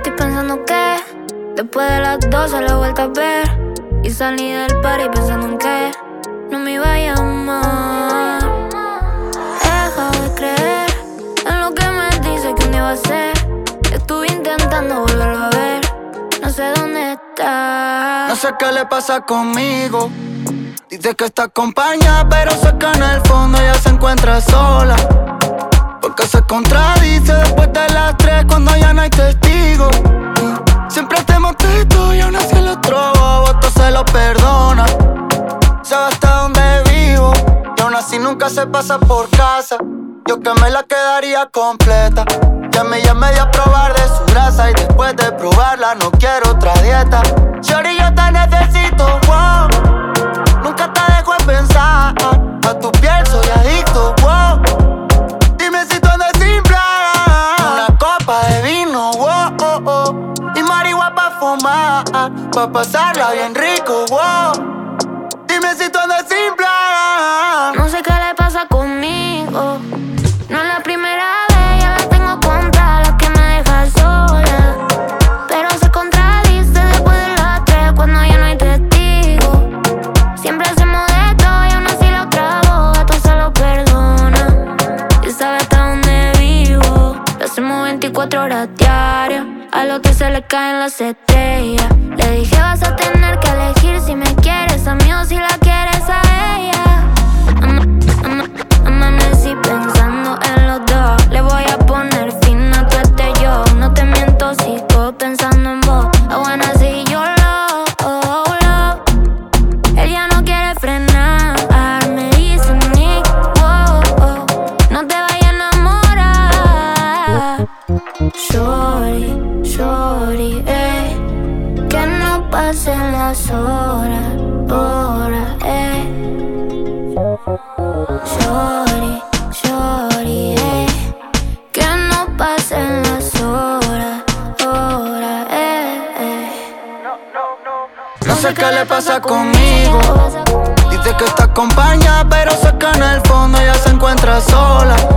estoy pensando que después de las 12 la vuelta a ver. Y salí del party pensando en que no me iba a llamar. He dejado de creer en lo que me dice que un día va a ser. Estuve intentando volverlo a ver, no sé dónde está. No sé qué le pasa conmigo. Dice que está acompañada, pero sé que en el fondo ella se encuentra sola. Porque se contradice después de las 3 cuando ya no hay testigos. Siempre te molesto y aún así el otro bobo se lo perdona. Sabe hasta dónde vivo y aún así nunca se pasa por casa. Yo que me la quedaría completa. Ya me dio a probar de su grasa y después de probarla no quiero otra dieta. Shorty, yo te necesito, wow. Nunca te dejo de pensar. A tu piel soy adicto, wow. Dime si tú andas sin plan. Una copa de vino, wow, oh, oh. Y marihuana pa' fumar, pa' pasarla bien rico, wow. Dime si tú andas sin plan. No sé qué le pasa conmigo. No es la primera vez, ya la tengo contra la que me deja sola. Pero se contradice después de las 3 cuando ya no hay testigo. Siempre hacemos de todo y aún así la otra boba todo se lo perdona. Y sabe hasta dónde vivo. Lo hacemos 24 horas diarias. A lo que se le caen las estrellas. Le dije vas a tener que elegir si me quieres a mí o si la quieres a ella. Amanecí pensando en los dos. Le voy a poner fin a tu yo. No te miento, sigo pensando en vos. I wanna see your love. Él ya no quiere frenar. Me dice Nick, wow, oh. No te vayas a enamorar. Shorty, que no pasen las horas, Shorty, que no pasen las horas, No sé qué le pasa conmigo. Dice que está acompañada, pero sé que en el fondo ella se encuentra sola.